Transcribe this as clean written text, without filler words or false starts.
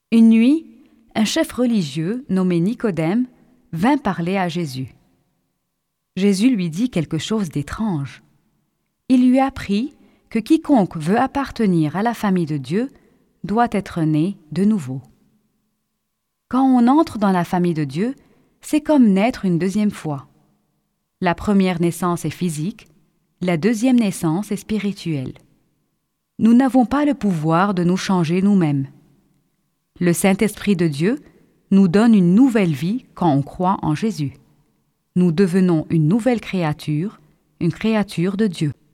Une nuit, un chef religieux nommé Nicodème vint parler à Jésus. Jésus lui dit quelque chose d'étrange. Il lui apprit que quiconque veut appartenir à la famille de Dieu doit être né de nouveau. Quand on entre dans la famille de Dieu, c'est comme naître une deuxième fois. La première naissance est physique, la deuxième naissance est spirituelle. Nous n'avons pas le pouvoir de nous changer nous-mêmes. Le Saint-Esprit de Dieu nous donne une nouvelle vie quand on croit en Jésus. Nous devenons une nouvelle créature, une créature de Dieu.